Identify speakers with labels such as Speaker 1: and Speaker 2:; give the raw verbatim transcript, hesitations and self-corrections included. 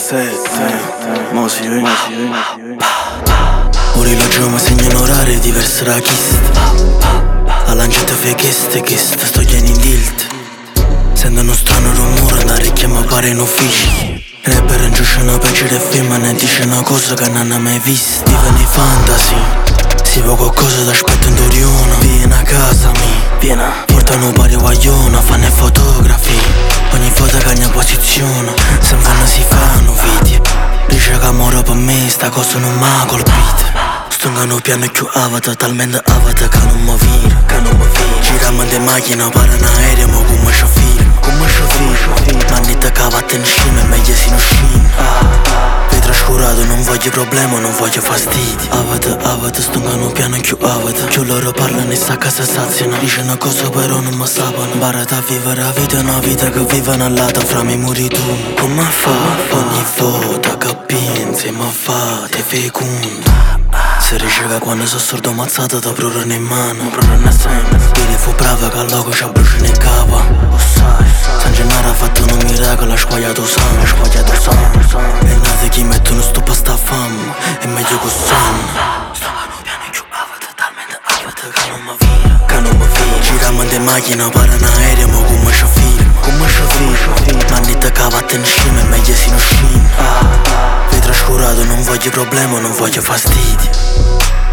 Speaker 1: sette, mo si vede.
Speaker 2: Orologio mi segna un orario diverso da chist. Alla gente fai chiste, chiste, sto in tilt. Sento uno strano rumore, da orecchia mi pare in ufficio. Rapper in giuscia una pagina di film, ne dice una cosa che non ha mai visto. Vive nei fantasy, si può qualcosa da aspetto in Torione. Vieni a casa mi, vieni, portano pari guaglione, fanno fotografi. Ogni foto cagna posizione, se fanno si fanno video. Dice che amore per me, sta cosa non m'ha colpito. Stungano piano più avatar, talmente avatar che non mi vira, che non mi vira. Giriamo in macchina, para un aereo, ma come c'ho film, come c'ho film. Ma niente cavate in scena, è meglio si non scena. Vetro scurato, non voglio problema, non voglio fastidi. Avatar, avatar, stungano piano più avatar. Più loro parlano e sa casa saziano. Dice una cosa però non mi sapano. Imparate a vivere la vita, una vita che vivono all'altra fra me muri tu. Come fa? Ogni volta che pensi, ma fate fecondo. Se riceve quando sono sordo ammazzata da prurone in mano. Prurone sempre. Vedi fu brava che all'oco c'ha bruciano in capo. Lo sai. San Gennaro ha fatto un miracolo, ha squagliato sangue. Ha squagliato sangue. E nate chi mettono sto pasta a fame. È meglio che sonno. Stavano piano più avatar, talmente avatar che non mi vira, che non mi vira. Giriamo in macchina, para un aereo, ma come c'ho film, come c'ho film. Ma niente cavate in scena, è meglio si non scena. Vetro scurato, non voglio problema, non voglio fastidi.